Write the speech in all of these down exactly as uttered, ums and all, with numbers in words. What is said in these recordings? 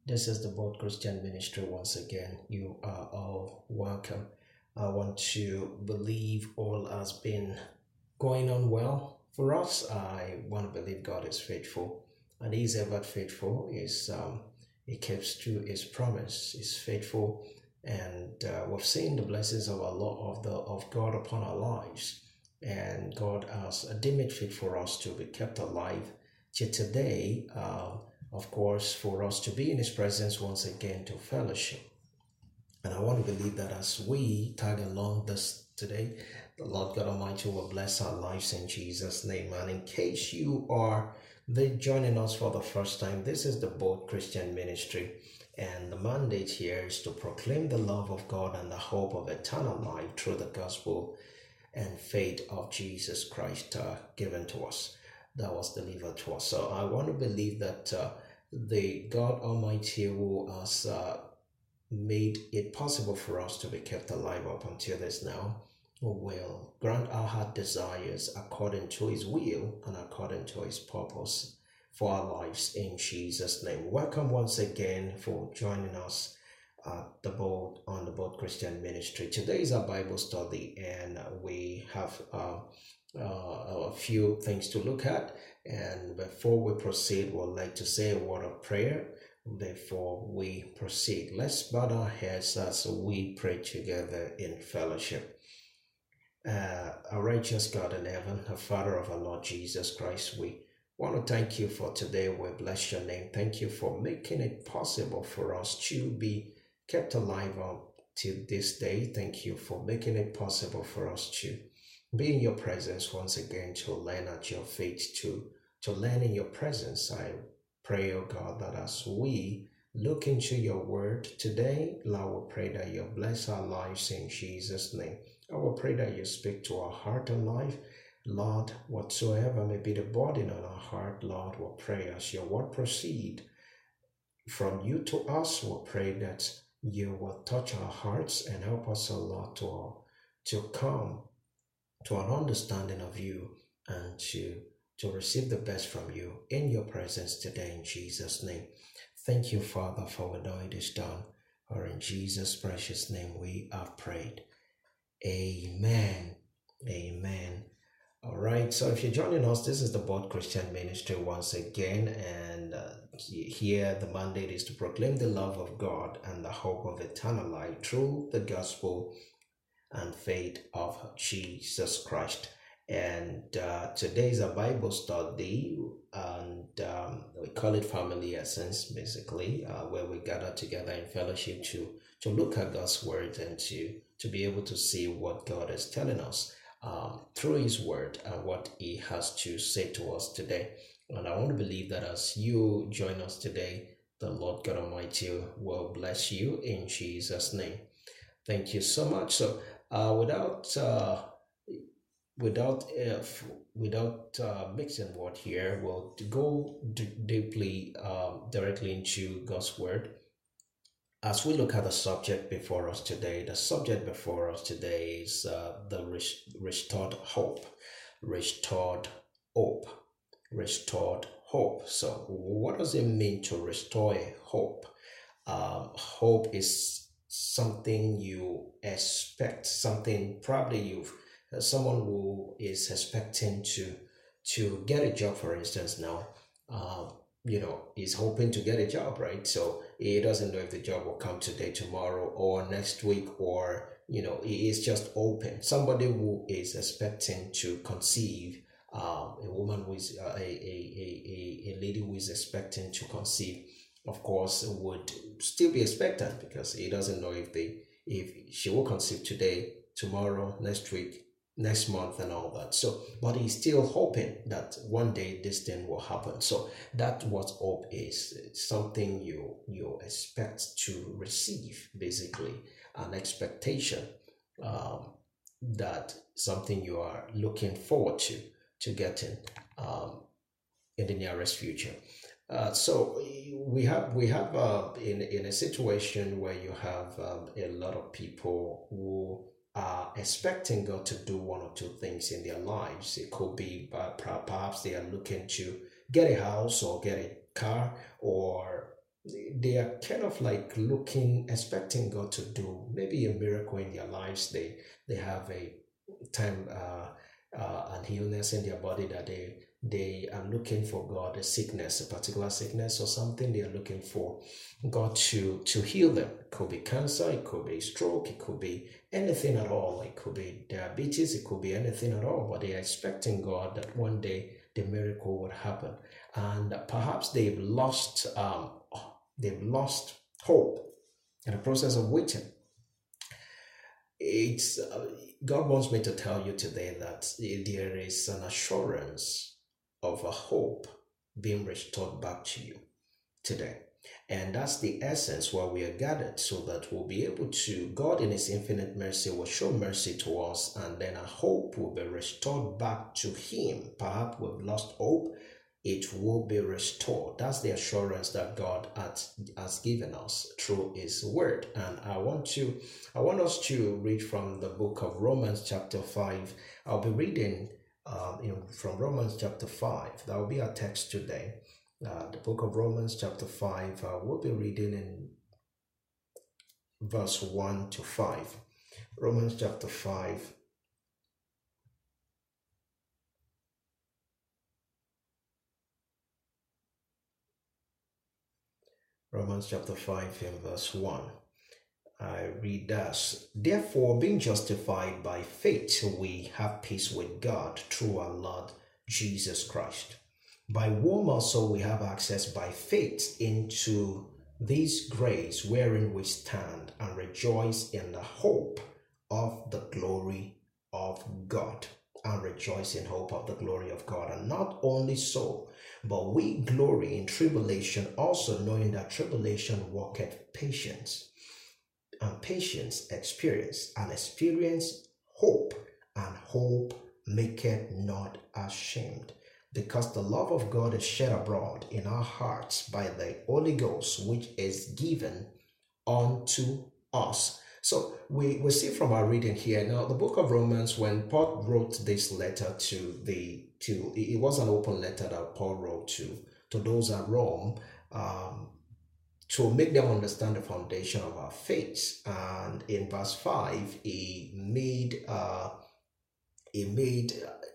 This is the Bold Christian Ministry once again. You are all welcome. I want to believe all has been going on well for us. I want to believe God is faithful, and He is ever faithful. Is um, He keeps to His promise. He's faithful, and uh, we've seen the blessings of Allah of the of God upon our lives, and God has deemed it fit for us to be kept alive till today. Uh, of course, for us to be in His presence once again to fellowship. And I want to believe that as we tag along this today, the Lord God Almighty will bless our lives in Jesus' name. And in case you are joining us for the first time, this is the Bold Christian Ministry. And the mandate here is to proclaim the love of God and the hope of eternal life through the gospel and faith of Jesus Christ uh, given to us, that was delivered to us. So I want to believe that uh, the God Almighty who has uh, made it possible for us to be kept alive up until this now will grant our heart desires according to His will and according to His purpose for our lives in Jesus' name. Welcome once again for joining us at the board on the Bold Christian Ministry. Today is our Bible study, and we have uh, uh, a few things to look at. And before we proceed, we'd like to say a word of prayer before we proceed. Let's bow our heads as we pray together in fellowship. Uh, our righteous God in heaven, our Father of our Lord Jesus Christ, we want to thank You for today. We bless Your name. Thank You for making it possible for us to be kept alive up to this day. Thank You for making it possible for us to be in Your presence once again, to learn at Your feet, to, to learn in Your presence. I pray, oh God, that as we look into Your word today, Lord, will pray that You bless our lives in Jesus' name. I will pray that You speak to our heart and life. Lord, whatsoever may be the burden on our heart, Lord, will pray as Your word proceed from You to us. We'll pray that You will touch our hearts and help us, oh Lord, to, to come to an understanding of You and to, to receive the best from You in Your presence today in Jesus' name. Thank You, Father, for we know it is done. For in Jesus' precious name we have prayed. Amen. Amen. All right, so if you're joining us, this is the Bold Christian Ministry once again, and uh, here the mandate is to proclaim the love of God and the hope of eternal life through the gospel and faith of Jesus Christ. And uh, today is a Bible study, and um, we call it Family Essence, basically, uh, where we gather together in fellowship to to look at God's word and to to be able to see what God is telling us um, through His word and what He has to say to us today. And I want to believe that as you join us today, the Lord God Almighty will bless you in Jesus' name. Thank you so much. So, uh, without uh, without if without uh, mixing word here, we'll go d- deeply um, directly into God's word. As we look at the subject before us today, the subject before us today is uh, the res- restored hope, restored hope, restored hope. So, what does it mean to restore a hope? Um, hope is something you expect, something probably you've, uh, someone who is expecting to to get a job, for instance, now. Um, you know, is hoping to get a job, right? So he doesn't know if the job will come today, tomorrow, or next week, or, you know, he is just open. Somebody who is expecting to conceive, um, a woman who is, uh, a, a, a, a lady who is expecting to conceive, of course, would still be expectant because he doesn't know if they, if she will conceive today, tomorrow, next week, next month and all that. So, but he's still hoping that one day this thing will happen. So that's what hope is. It's something you you expect to receive, basically, an expectation, um, that something you are looking forward to to getting um, in the nearest future. Uh, so we have we have uh, in in a situation where you have um, a lot of people who are expecting God to do one or two things in their lives. It could be uh, perhaps they are looking to get a house or get a car, or they are kind of like looking, expecting God to do maybe a miracle in their lives. They they have a time uh, uh, an illness in their body that they they are looking for God, a sickness, a particular sickness or something. They are looking for God to to heal them. It could be cancer, it could be stroke, it could be anything at all. It could be diabetes, it could be anything at all. But they are expecting God that one day the miracle would happen, and perhaps they've lost um, they've lost hope in the process of waiting. It's uh, God wants me to tell you today that there is an assurance of a hope being restored back to you today. And that's the essence where we are gathered, so that we'll be able to, God in His infinite mercy will show mercy to us, and then our hope will be restored back to Him. Perhaps we've lost hope, it will be restored. That's the assurance that God has, has given us through His word. And I want to, I want us to read from the book of Romans chapter five. I'll be reading uh, you know, from Romans chapter five. That will be our text today. Uh, the book of Romans chapter five, uh, we'll be reading in verse one to five. Romans chapter five. Romans chapter five in verse one. I read thus: Therefore, being justified by faith, we have peace with God through our Lord Jesus Christ, by whom also we have access by faith into this grace wherein we stand and rejoice in the hope of the glory of God. And rejoice in hope of the glory of God. And not only so, but we glory in tribulation, also knowing that tribulation worketh patience, and patience experience, and experience hope, and hope maketh not ashamed, because the love of God is shed abroad in our hearts by the Holy Ghost, which is given unto us. So we, we see from our reading here, now the book of Romans, when Paul wrote this letter to the, to it was an open letter that Paul wrote to, to those at Rome, um, to make them understand the foundation of our faith. And in verse five, he made, uh, he made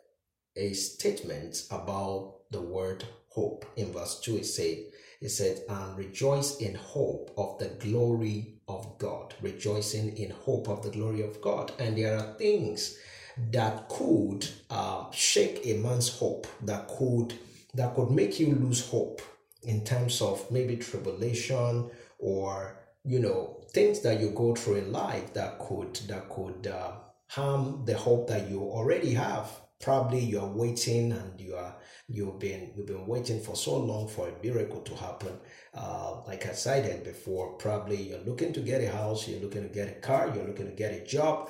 a statement about the word hope. In verse two, it said, it said, and rejoice in hope of the glory of God. Rejoicing in hope of the glory of God. And there are things that could uh, shake a man's hope, that could that could make you lose hope in terms of maybe tribulation, or you know, things that you go through in life that could that could uh, harm the hope that you already have. Probably you are waiting, and you are you've been you've been waiting for so long for a miracle to happen. Uh, like I cited before, probably you're looking to get a house, you're looking to get a car, you're looking to get a job,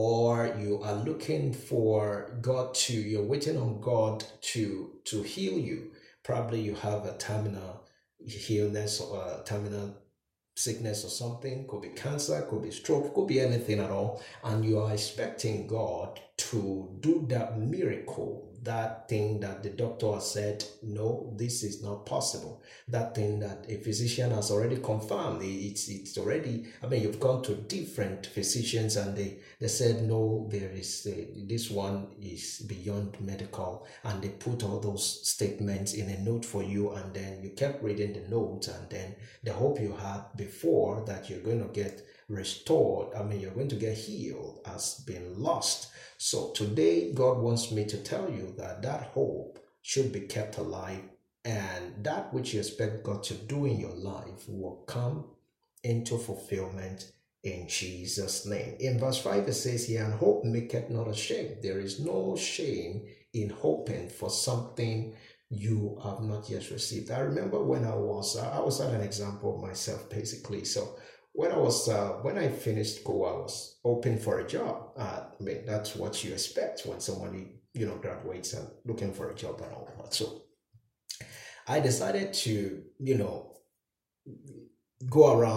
or you are looking for God to, you're waiting on God to to heal you. Probably you have a terminal illness or a terminal sickness or something. Could be cancer, could be stroke, could be anything at all, and you are expecting God to do that miracle, that thing that the doctor has said, no, this is not possible, that thing that a physician has already confirmed, it's it's already, I mean, you've gone to different physicians and they they said, no, there is uh, this one is beyond medical, and they put all those statements in a note for you, and then you kept reading the notes, and then the hope you had before that you're going to get restored, I mean, you're going to get healed, has been lost. So today, God wants me to tell you that that hope should be kept alive, and that which you expect God to do in your life will come into fulfillment in Jesus' name. In verse five, it says here, and hope maketh not ashamed. There is no shame in hoping for something you have not yet received. I remember when I was, I was at an example of myself, basically. So when I was, uh, when I finished school, I was hoping for a job. Uh, I mean, that's what you expect when somebody, you know, graduates and looking for a job and all that. So I decided to, you know, go around and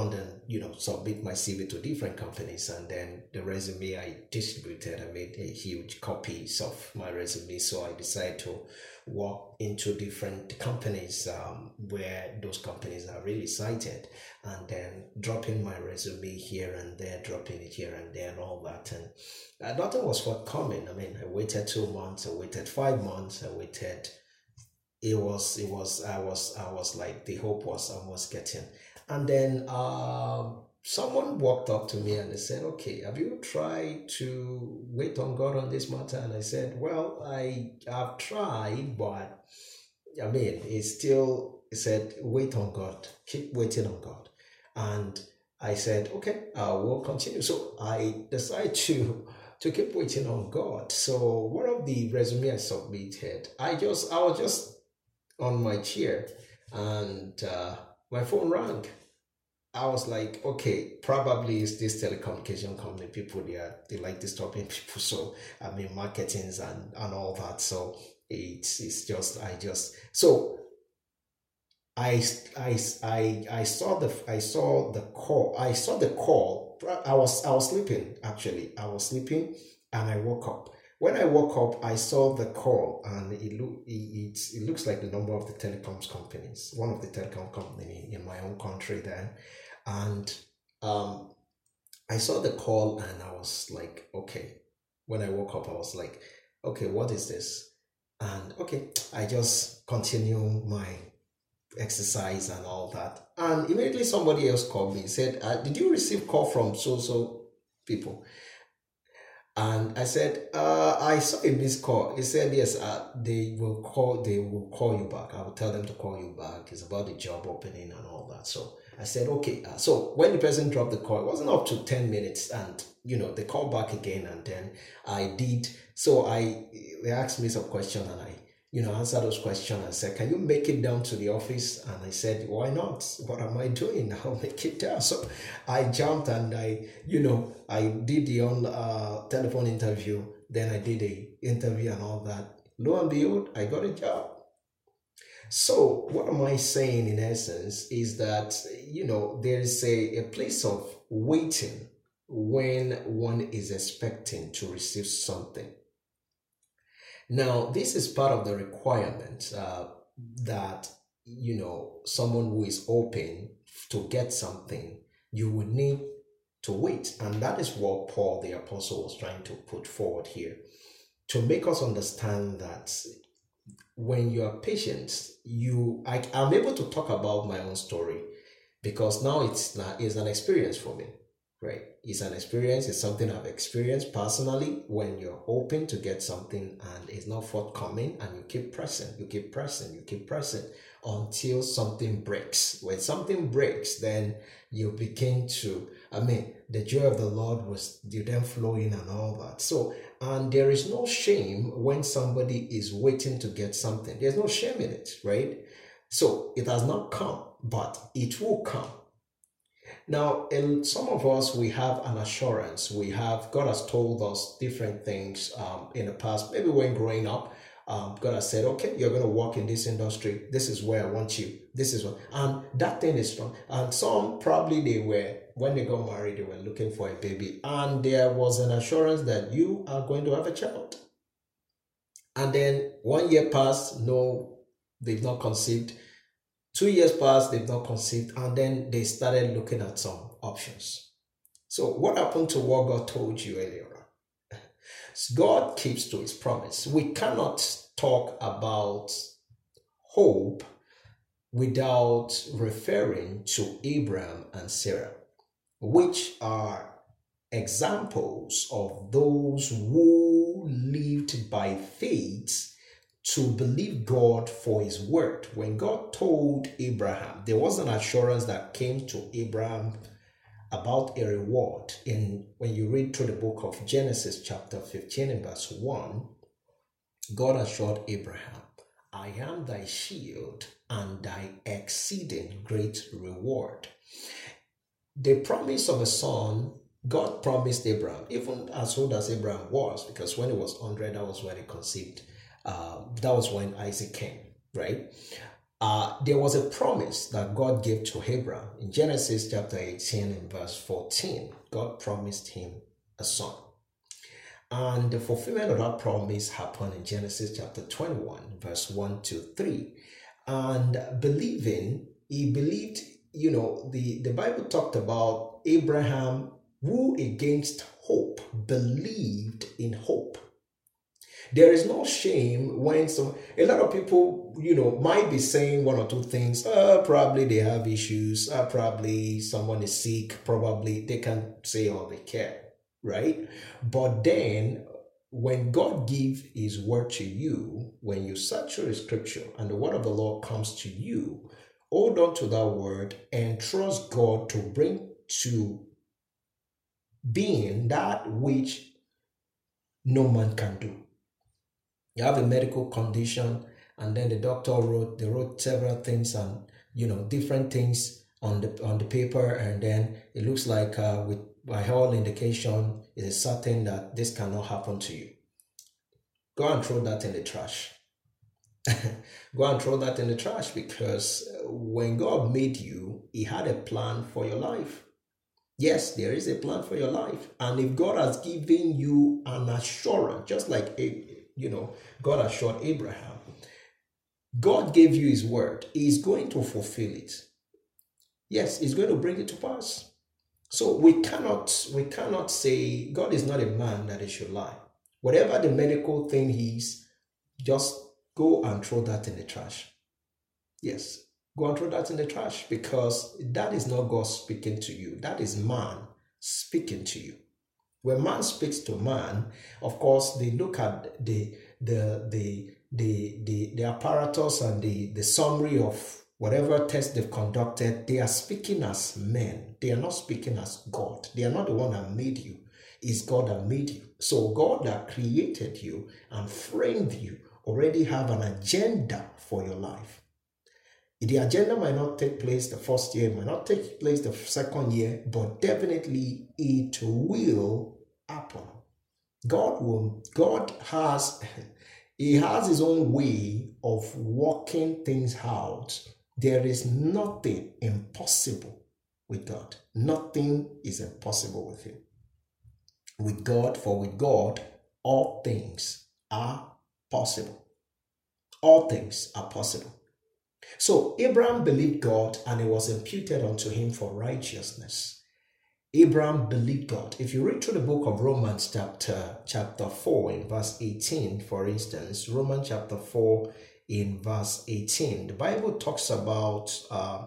you know, submit my C V to different companies. And then the resume I distributed, I made a huge copies of my resume. So I decided to walk into different companies um, where those companies are really cited, and then dropping my resume here and there, dropping it here and there and all that. And uh, nothing was forthcoming. I mean, I waited two months, I waited five months, I waited. It was, it was, I was, I was like, the hope was almost getting. And then um, someone walked up to me and they said, okay, have you tried to wait on God on this matter? And I said, well, I have tried, but I mean, it's still, he said, wait on God, keep waiting on God. And I said, okay, I will continue. So I decided to to keep waiting on God. So one of the resume I submitted, I just, I was just on my chair and uh, my phone rang. I was like, okay, probably it's this telecommunication company people. They are, they like disturbing people. So I mean, marketings and and all that. So it's it's just I just so I I I I saw the I saw the call. I saw the call. I was I was sleeping actually. I was sleeping and I woke up. When I woke up, I saw the call, and it look it, it, it looks like the number of the telecoms companies, one of the telecom company in my own country there. And um, I saw the call and I was like, okay. When I woke up, I was like, okay, what is this? And okay, I just continue my exercise and all that. And immediately somebody else called me and said, uh, did you receive call from so-so people? And I said, uh, I saw a missed call. He said, yes, uh, they will call, they will call you back. I will tell them to call you back. It's about the job opening and all that. So I said, okay. Uh, so when the person dropped the call, it wasn't up to ten minutes, and, you know, they called back again, and then I did. So I, they asked me some questions, and I, you know, answered those questions. I said, can you make it down to the office? And I said, why not? What am I doing? I'll make it down. So I jumped and I, you know, I did the on uh, telephone interview. Then I did a interview and all that. Lo and behold, I got a job. So what am I saying in essence is that, you know, there is a, a place of waiting when one is expecting to receive something. Now, this is part of the requirement uh, that, you know, someone who is open to get something, you would need to wait. And that is what Paul the Apostle was trying to put forward here, to make us understand that when you are patient, you, I, I'm able to talk about my own story because now it's not, it's an experience for me. Right. It's an experience. It's something I've experienced personally. When you're hoping to get something and it's not forthcoming, and you keep pressing, you keep pressing, you keep pressing until something breaks. When something breaks, then you begin to, I mean, the joy of the Lord was you then flowing and all that. So, and there is no shame when somebody is waiting to get something. There's no shame in it, right? So it has not come, but it will come. Now, in some of us, we have an assurance. We have, God has told us different things um, in the past. Maybe when growing up, um, God has said, okay, you're going to work in this industry. This is where I want you. This is what, and that thing is strong. And some probably they were, when they got married, they were looking for a baby. And there was an assurance that you are going to have a child. And then one year passed, no, they've not conceived. Two years passed, they've not conceived, and then they started looking at some options. So what happened to what God told you earlier on? God keeps to his promise. We cannot talk about hope without referring to Abraham and Sarah, which are examples of those who lived by faith to believe God for his word. When God told Abraham, there was an assurance that came to Abraham about a reward. In when you read through the book of Genesis chapter fifteen and verse one, God assured Abraham, I am thy shield and thy exceeding great reward. The promise of a son, God promised Abraham, even as old as Abraham was, because when he was one hundred, that was when he conceived. Uh, that was when Isaac came, right? uh, there was a promise that God gave to Abraham in Genesis chapter eighteen and verse fourteen. God promised him a son. And the fulfillment of that promise happened in Genesis chapter twenty-one, verse one to three. And believing, he believed, you know, the, the Bible talked about Abraham who against hope believed in hope. There is no shame when some, a lot of people, you know, might be saying one or two things. Uh, probably they have issues. Uh, probably someone is sick. Probably they can say all they can, right? But then when God gives his word to you, when you search through the scripture and the word of the Lord comes to you, hold on to that word and trust God to bring to being that which no man can do. You have a medical condition, and then the doctor wrote, they wrote several things and, you know, different things on the on the paper, and then it looks like uh, with by all indication, it is certain that this cannot happen to you. Go and throw that in the trash. Go and throw that in the trash, because when God made you, he had a plan for your life. Yes, there is a plan for your life. And if God has given you an assurance, just like, you know, God assured Abraham, God gave you his word. He's going to fulfill it. Yes, he's going to bring it to pass. So we cannot, we cannot say God is not a man that he should lie. Whatever the medical thing is, just go and throw that in the trash. Yes. Go and throw that in the trash, because that is not God speaking to you. That is man speaking to you. When man speaks to man, of course, they look at the the the the the, the apparatus and the, the summary of whatever test they've conducted. They are speaking as men. They are not speaking as God. They are not the one that made you. It's God that made you. So God that created you and framed you already have an agenda for your life. The agenda might not take place the first year, might not take place the second year, but definitely it will happen. God will, God has, he has his own way of working things out. There is nothing impossible with God. Nothing is impossible with him. With God, for with God, all things are possible. All things are possible. So Abraham believed God, and it was imputed unto him for righteousness. Abraham believed God. If you read through the book of Romans chapter, chapter four in verse eighteen, for instance, Romans chapter four in verse eighteen, the Bible talks about, uh,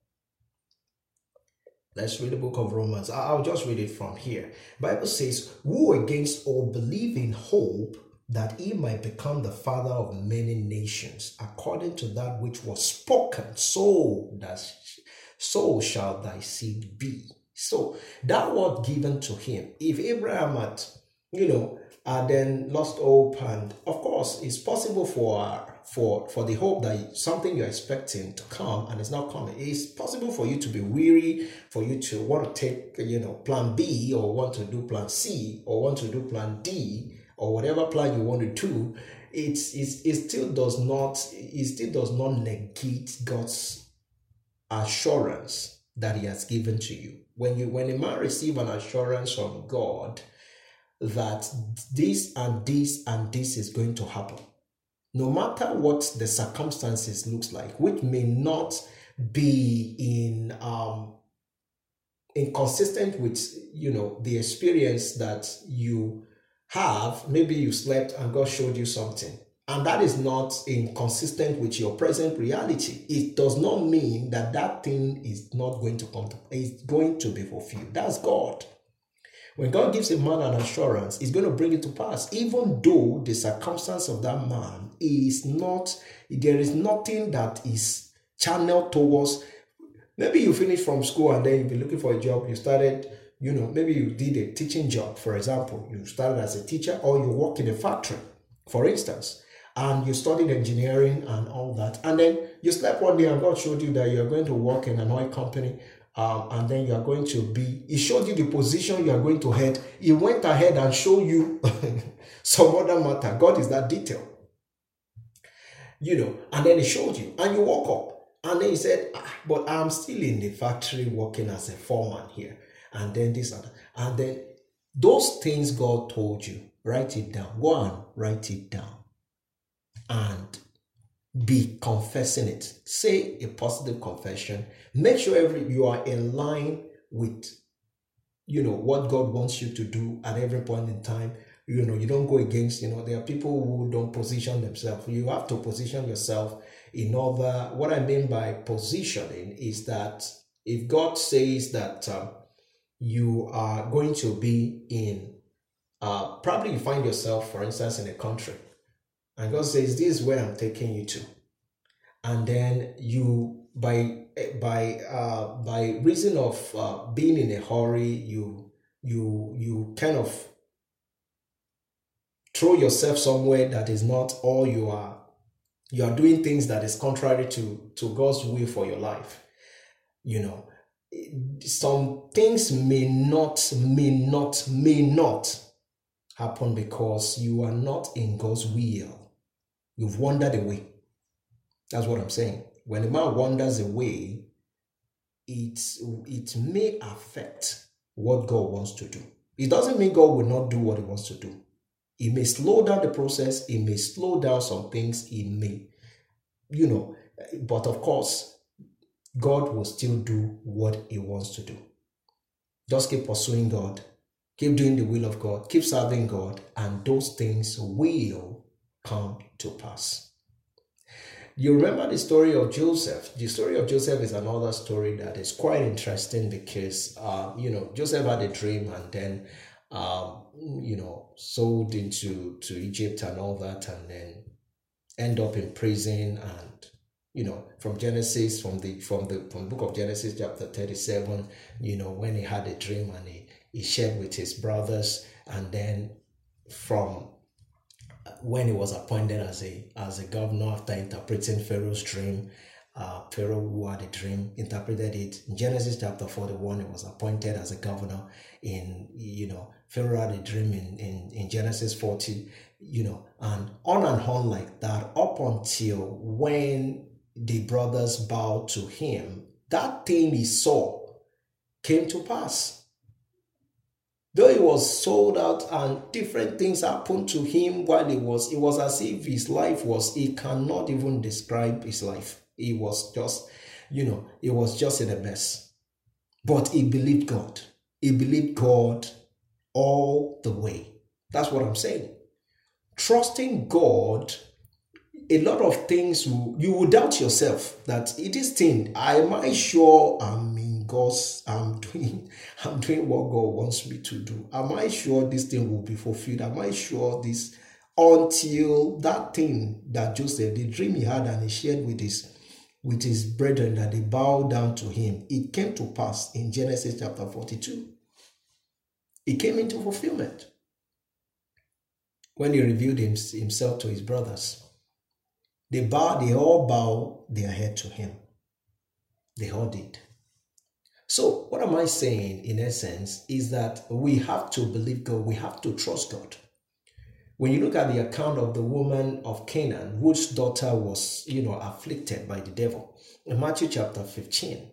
let's read the book of Romans. I'll just read it from here. The Bible says, who against all believe in hope, that he might become the father of many nations, according to that which was spoken, so that so shall thy seed be. So that word given to him, if Abraham had, you know, had then lost hope, and of course it's possible for for for the hope that something you're expecting to come and it's not coming. It's possible for you to be weary, for you to want to take, you know, plan B, or want to do plan C, or want to do plan D, or whatever plan you want to do. It's, it's it still does not it still does not negate God's assurance that he has given to you. When you when a man receives an assurance from God that this and this and this is going to happen, no matter what the circumstances looks like, which may not be in um inconsistent with, you know, the experience that you have. Maybe you slept and God showed you something, and that is not inconsistent with your present reality. It does not mean that that thing is not going to come to, it's going to be fulfilled. That's God. When God gives a man an assurance, he's going to bring it to pass, even though the circumstance of that man is not, there is nothing that is channeled towards. Maybe you finish from school and then you'll be looking for a job. You started, you know, maybe you did a teaching job, for example. You started as a teacher, or you work in a factory, for instance, and you studied engineering and all that. And then you slept one day and God showed you that you're going to work in an oil company, um, and then you are going to be, he showed you the position you are going to head. He went ahead and showed you some other matter. God is that detailed. you know, and then he showed you, and you woke up, and then he said, ah, but I'm still in the factory working as a foreman here, and then this and that. And then those things God told you, write it down. Go and write it down, and be confessing it. Say a positive confession. Make sure every you are in line with, you know, what God wants you to do at every point in time. You know, you don't go against, you know, there are people who don't position themselves. You have to position yourself in order. What I mean by positioning is that if God says that um, you are going to be in, uh, probably you find yourself, for instance, in a country, and God says, this is where I'm taking you to. And then you, by by uh, by reason of uh, being in a hurry, you you you kind of throw yourself somewhere that is not, or you are you are doing things that is contrary to to God's will for your life. You know, some things may not may not may not happen because you are not in God's will. You've wandered away. That's what I'm saying. When a man wanders away, it it may affect what God wants to do. It doesn't mean God will not do what he wants to do. It may slow down the process. It may slow down some things. It may, you know, but of course, God will still do what he wants to do. Just keep pursuing God. Keep doing the will of God. Keep serving God. And those things will come to pass. You remember the story of Joseph. The story of Joseph is another story that is quite interesting because, uh, you know, Joseph had a dream and then Um, you know, sold into to Egypt and all that, and then end up in prison. And you know, from Genesis, from the from the from the book of Genesis, chapter thirty-seven, you know, when he had a dream and he he shared with his brothers, and then from when he was appointed as a as a governor after interpreting Pharaoh's dream. Uh, Pharaoh, who had a dream, interpreted it. In Genesis chapter forty-one, he was appointed as a governor. In, you know, Pharaoh had a dream in, in, in Genesis forty, you know, and on and on like that, up until when the brothers bowed to him, that thing he saw came to pass. Though he was sold out and different things happened to him while he was, it was as if his life was, he cannot even describe his life. He was just, you know, he was just in a mess. But he believed God. He believed God all the way. That's what I'm saying. Trusting God, a lot of things, you will doubt yourself that it is thing, am I sure I'm in God's, I'm doing, I'm doing what God wants me to do? Am I sure this thing will be fulfilled? Am I sure this, until that thing that Joseph, the dream he had and he shared with his with his brethren, that they bowed down to him, it came to pass in Genesis chapter forty-two. It came into fulfillment when he revealed himself to his brothers. They bow, they all bow their head to him. They all did. So what am I saying in essence is that we have to believe God. We have to trust God. When you look at the account of the woman of Canaan, whose daughter was, you know, afflicted by the devil, in Matthew chapter fifteen,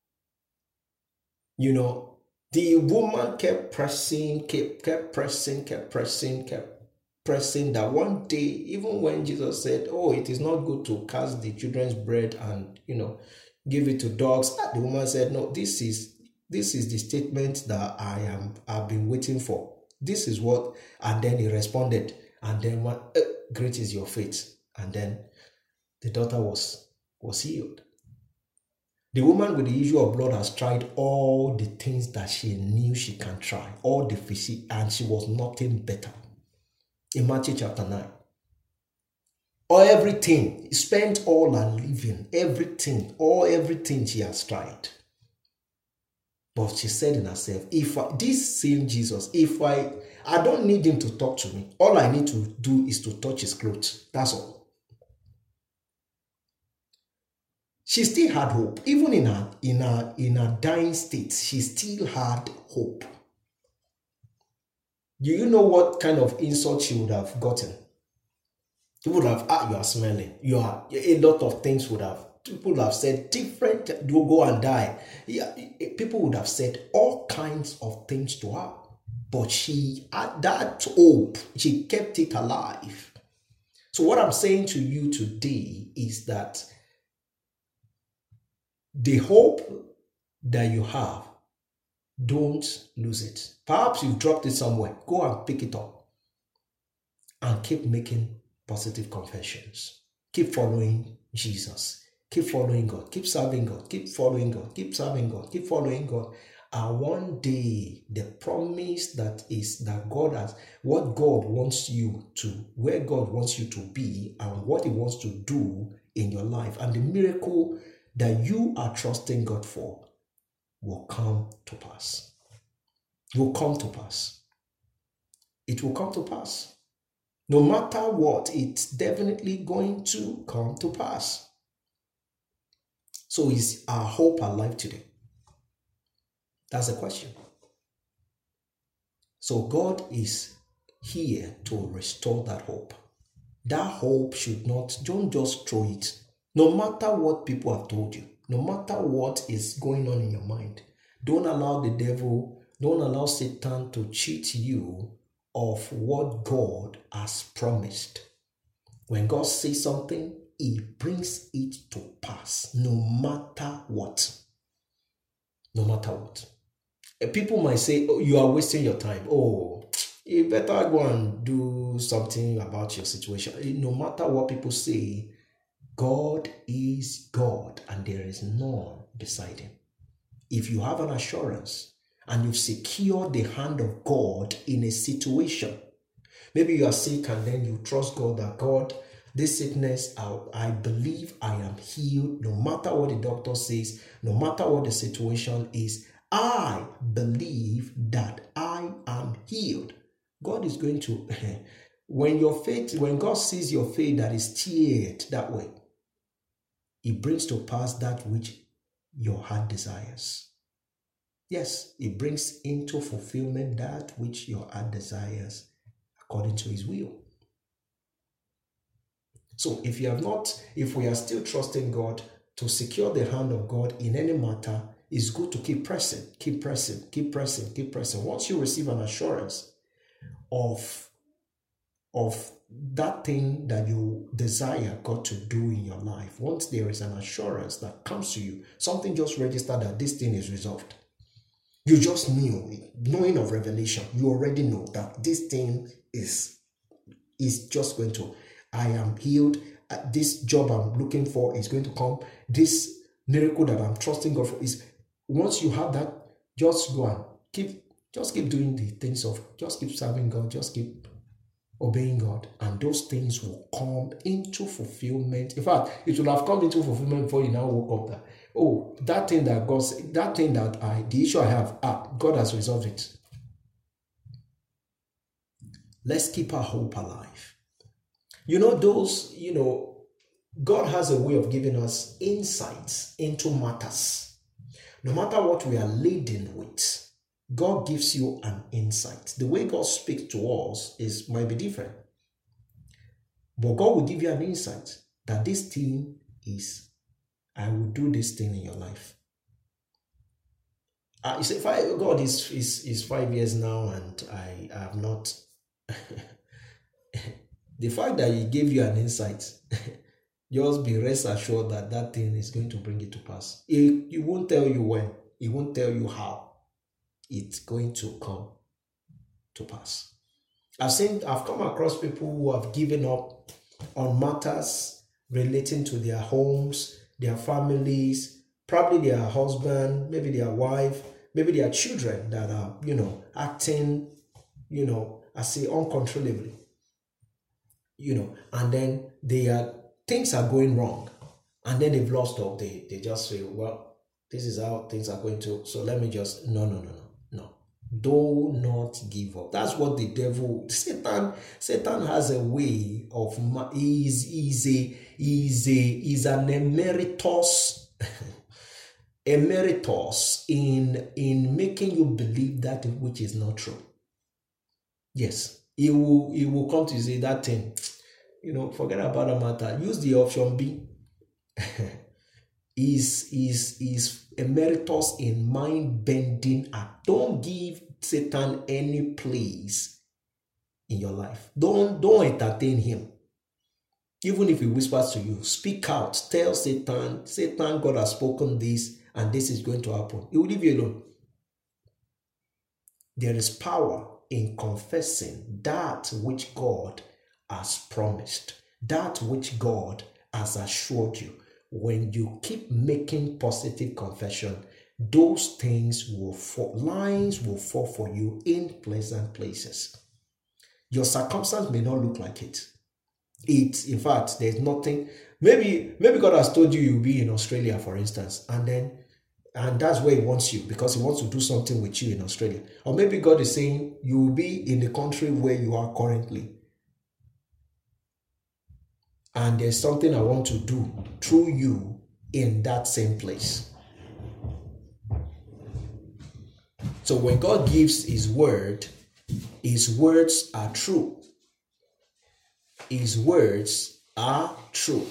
you know, the woman kept pressing, kept, kept pressing, kept pressing, kept pressing, that one day, even when Jesus said, oh, it is not good to cast the children's bread and, you know, give it to dogs, the woman said, no, this is, this is the statement that I am, I've been waiting for. This is what, and then he responded, and then what? Eh, great is your faith, and then the daughter was was healed. The woman with the issue of blood has tried all the things that she knew she can try, all the physique, and she was nothing better. In Matthew chapter nine, or everything, spent all her living, everything, all everything she has tried. But she said in herself, if I, this same Jesus, if I, I don't need him to talk to me. All I need to do is to touch his clothes. That's all. She still had hope. Even in her, in her, in her dying state, she still had hope. Do you know what kind of insult she would have gotten? People would have, ah, you are smelling. You are, a lot of things would have, people would have said different, you go and die. Yeah, people would have said all kinds of things to her. But she had that hope. She kept it alive. So what I'm saying to you today is that the hope that you have, don't lose it. Perhaps you've dropped it somewhere. Go and pick it up and keep making positive confessions. Keep following Jesus. Keep following God. Keep serving God. Keep following God. Keep serving God. Keep following God. And one day, the promise that is that God has, what God wants you to, where God wants you to be, and what He wants to do in your life, and the miracle that you are trusting God for will come to pass. Will come to pass. It will come to pass. No matter what, it's definitely going to come to pass. So is our hope alive today? That's the question. So God is here to restore that hope. That hope should not, don't just throw it. No matter what people have told you, no matter what is going on in your mind, don't allow the devil, don't allow Satan to cheat you of what God has promised. When God says something, He brings it to pass, no matter what. No matter what. People might say, oh, you are wasting your time. Oh, you better go and do something about your situation. No matter what people say, God is God and there is none beside Him. If you have an assurance and you've secured the hand of God in a situation, maybe you are sick and then you trust God that God, this sickness, I, I believe I am healed. No matter what the doctor says, no matter what the situation is, I believe that I am healed. God is going to, when your faith, when God sees your faith that is steered that way, He brings to pass that which your heart desires. Yes, He brings into fulfillment that which your heart desires according to His will. So if you have not, if we are still trusting God to secure the hand of God in any matter, it's good to keep pressing, keep pressing, keep pressing, keep pressing. Once you receive an assurance of, of that thing that you desire God to do in your life, once there is an assurance that comes to you, something just registered that this thing is resolved. You just knew, knowing of revelation, you already know that this thing is, is just going to, I am healed. This job I'm looking for is going to come. This miracle that I'm trusting God for is, once you have that, just go and keep, just keep doing the things of, just keep serving God, just keep obeying God, and those things will come into fulfillment. In fact, it will have come into fulfillment before you now woke up that, oh, that thing that God, that thing that I, the issue I have, ah, God has resolved it. Let's keep our hope alive. You know, those, you know, God has a way of giving us insights into matters. No matter what we are laden with, God gives you an insight. The way God speaks to us is might be different. But God will give you an insight that this thing is, I will do this thing in your life. Uh, you say, five, God is, is, is five years now and I have not. The fact that He gave you an insight, just be rest assured that that thing is going to bring it to pass. He, he won't tell you when. He won't tell you how. It's going to come to pass. I've seen, I've come across people who have given up on matters relating to their homes, their families, probably their husband, maybe their wife, maybe their children that are, you know, acting, you know, I say uncontrollably, you know, and then they are, things are going wrong, and then they've lost hope. They, they just say, well, this is how things are going to, so let me just, no, no, no, no. No, do not give up. That's what the devil, Satan, Satan has a way of, he's, he's a, he's a, he's an emeritus, emeritus in, in making you believe that which is not true. Yes, he will, he will come to say that thing, you know, forget about the matter. Use the option B. is is is emeritus in mind bending act. Don't give Satan any place in your life. Don't don't entertain him. Even if he whispers to you, speak out. Tell Satan, Satan, God has spoken this, and this is going to happen. He will leave you alone. There is power in confessing that which God has promised, that which God has assured you. When you keep making positive confession, those things will fall, lines will fall for you in pleasant places. Your circumstance may not look like it. It, in fact, there's nothing. Maybe, maybe God has told you you'll be in Australia, for instance, and then, and that's where He wants you because He wants to do something with you in Australia. Or maybe God is saying you will be in the country where you are currently, and there's something I want to do through you in that same place. So when God gives His word, His words are true. His words are true.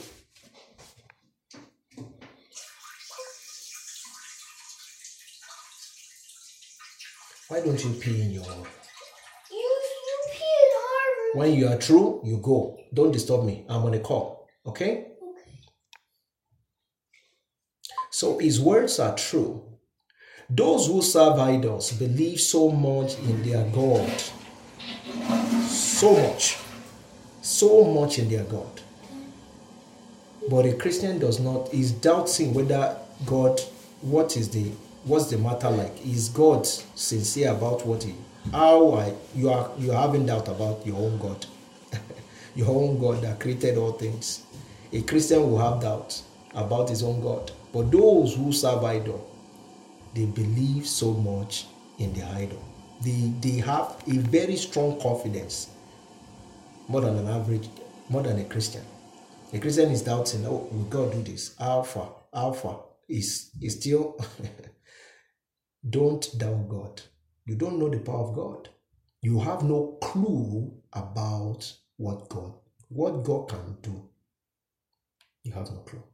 Why don't you pee in your... You, you pee in Harvard. When you are true, you go. Don't disturb me. I'm on a call. Okay? Okay. So His words are true. Those who serve idols believe so much in their God. So much. So much in their God. But a Christian does not, is doubting whether God, what is the, what's the matter like? Is God sincere about what he, how I, you are, you are having doubt about your own God. Your own God that created all things. A Christian will have doubt about his own God. But those who serve idol, they believe so much in their idol. They, they have a very strong confidence. More than an average, more than a Christian. A Christian is doubting, oh, will God do this? Alpha, Alpha is, is still... Don't doubt God. You don't know the power of God. You have no clue about what God, what God can do. You have no clue.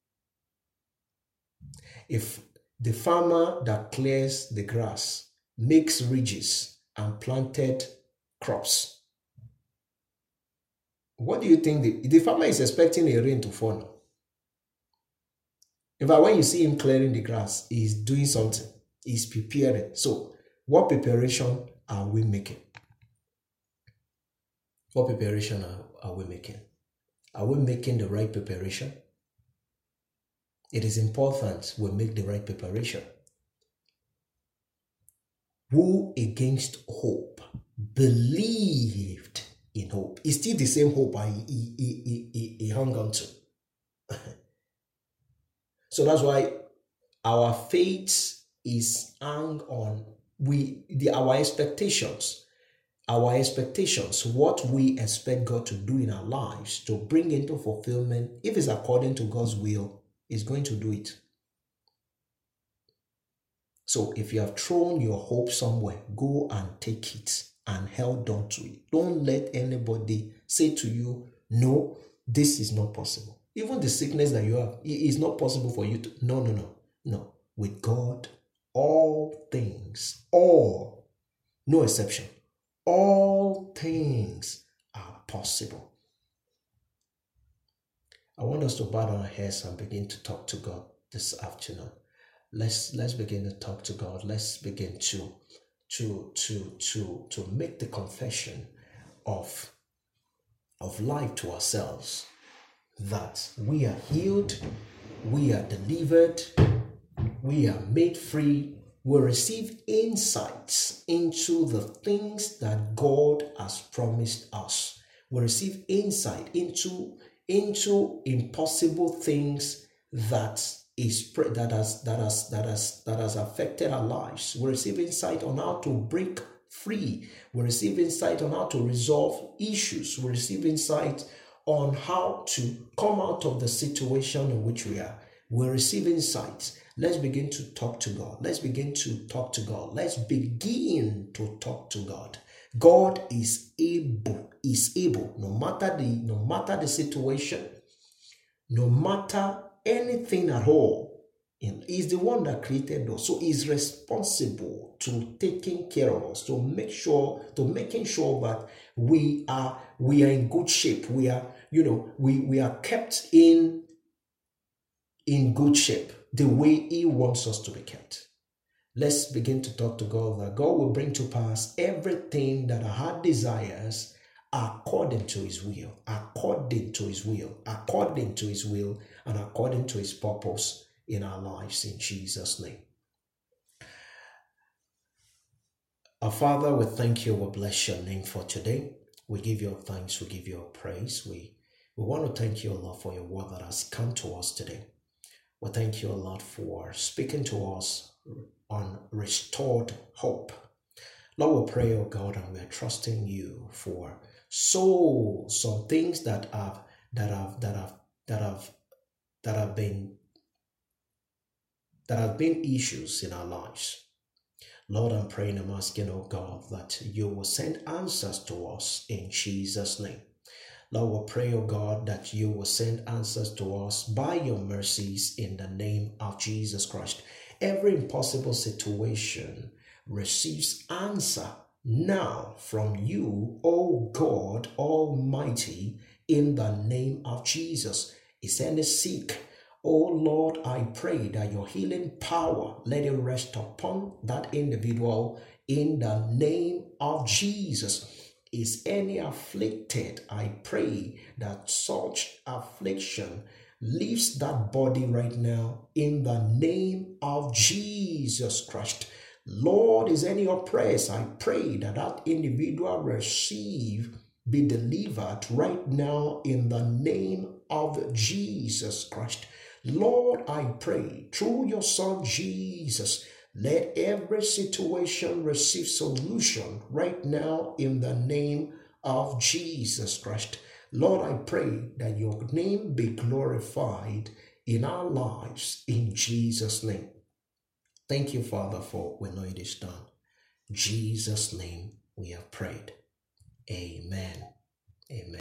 If the farmer that clears the grass makes ridges and planted crops, what do you think? The, the farmer is expecting a rain to fall now. In fact, when you see him clearing the grass, he's doing something. He's preparing. So, what preparation are we making? What preparation are, are we making? Are we making the right preparation? It is important we make the right preparation. Who against hope believed in hope? It's still the same hope he, he, he, he, he hung on to. So that's why our faith is hung on we the our expectations. Our expectations, what we expect God to do in our lives to bring into fulfillment, if it's according to God's will, is going to do it. So if you have thrown your hope somewhere, go and take it and held on to it. Don't let anybody say to you, no, this is not possible. Even the sickness that you have, it is not possible for you to. No, no, no, no. With God, all things, all, no exception, all things are possible. I want us to bow down our heads and begin to talk to God this afternoon. Let's let's begin to talk to God. Let's begin to to to to to make the confession of of life to ourselves that we are healed, we are delivered, we are made free. We receive insights into the things that God has promised us. We receive insight into into impossible things that is that has that has that has that has affected our lives. We receive insight on how to break free. We receive insight on how to resolve issues. We receive insight on how to come out of the situation in which we are. We receive insights. Let's begin to talk to God. Let's begin to talk to God. Let's begin to talk to God. God is able, is able, no matter the no matter the situation, no matter anything at all. And he's the one that created us. So he's responsible to taking care of us, to make sure, to making sure that we are we are in good shape. We are, you know, we, we are kept in in good shape the way he wants us to be kept. Let's begin to talk to God that God will bring to pass everything that our heart desires according to his will, according to his will, according to his will, and according to his purpose in our lives, in Jesus' name. Our Father, we thank you, we bless your name for today. We give you thanks, we give you praise. We, we want to thank you, Lord, for your word that has come to us today. We thank you, Lord, for speaking to us on restored hope. Lord, we pray, oh God, and we are trusting you for so some things that have that have that have that have that have been that have been issues in our lives. Lord, I'm praying, I'm asking, oh God, that you will send answers to us in Jesus' name. Lord, we pray, oh God, that you will send answers to us by your mercies in the name of Jesus Christ. Every impossible situation receives answer now from you, O God Almighty, in the name of Jesus. Is any sick? Oh Lord, I pray that your healing power, let it rest upon that individual in the name of Jesus. Is any afflicted? I pray that such affliction leaves that body right now in the name of Jesus Christ. Lord, is any oppressed? I pray that that individual receive, be delivered right now in the name of Jesus Christ. Lord, I pray through your Son Jesus, let every situation receive solution right now in the name of Jesus Christ. Lord, I pray that your name be glorified in our lives in Jesus' name. Thank you, Father, for we know it is done. In Jesus' name we have prayed. Amen. Amen.